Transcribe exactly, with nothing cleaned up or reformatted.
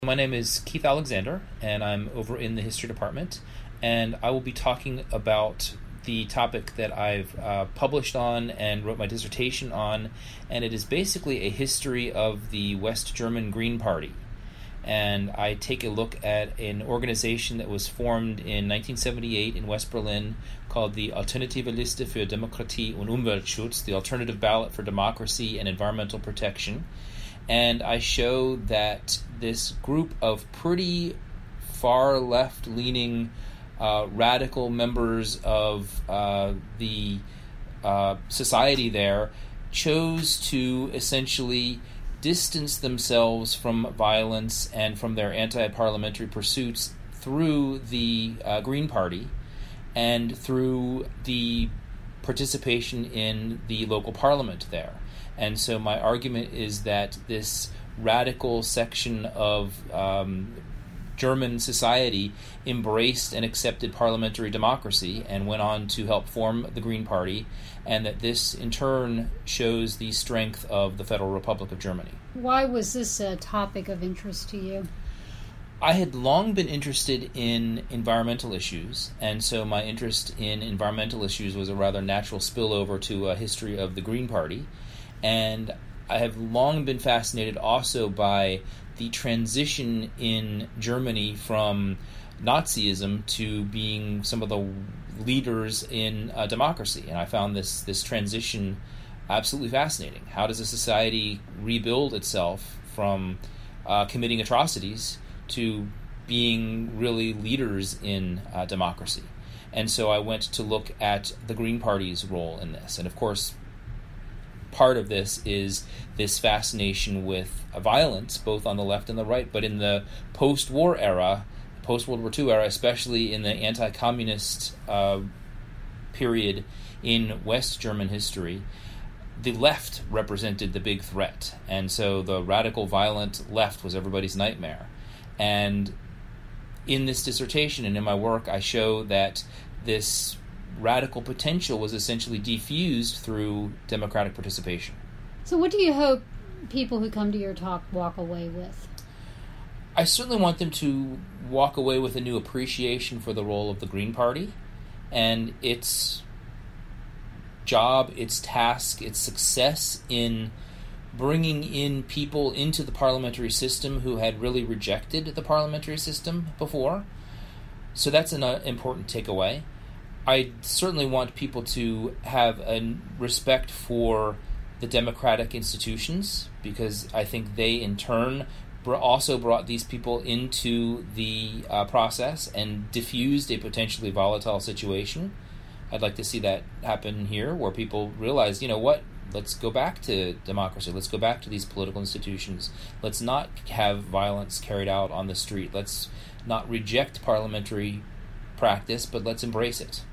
My name is Keith Alexander, and I'm over in the history department, and I will be talking about the topic that I've uh, published on and wrote my dissertation on, and it is basically a history of the West German Green Party. And I take a look at an organization that was formed in nineteen seventy-eight in West Berlin called the Alternative Liste für Demokratie und Umweltschutz, the Alternative Ballot for Democracy and Environmental Protection. And I show that this group of pretty far left-leaning uh, radical members of uh, the uh, society there chose to essentially distance themselves from violence and from their anti-parliamentary pursuits through the uh, Green Party and through the participation in the local parliament there. And so my argument is that this radical section of um, German society embraced and accepted parliamentary democracy and went on to help form the Green Party, and that this in turn shows the strength of the Federal Republic of Germany. Why was this a topic of interest to you? I had long been interested in environmental issues, and so my interest in environmental issues was a rather natural spillover to a history of the Green Party. And I have long been fascinated also by the transition in Germany from Nazism to being some of the leaders in uh, democracy. And I found this, this transition absolutely fascinating. How does a society rebuild itself from uh, committing atrocities to being really leaders in uh, democracy? And so I went to look at the Green Party's role in this. And of course, part of this is this fascination with violence, both on the left and the right, but in the post-war era, post-World War Two era, especially in the anti-communist uh, period in West German history, the left represented the big threat. And so the radical, violent left was everybody's nightmare. And in this dissertation and in my work, I show that this radical potential was essentially diffused through democratic participation. So what do you hope people who come to your talk walk away with? I certainly want them to walk away with a new appreciation for the role of the Green Party and its job, its task, its success in bringing in people into the parliamentary system who had really rejected the parliamentary system before. So that's an uh, important takeaway. I certainly want people to have a respect for the democratic institutions, because I think they, in turn, br- also brought these people into the uh, process and diffused a potentially volatile situation. I'd like to see that happen here, where people realize, you know what, let's go back to democracy. Let's go back to these political institutions. Let's not have violence carried out on the street. Let's not reject parliamentary practice, but let's embrace it.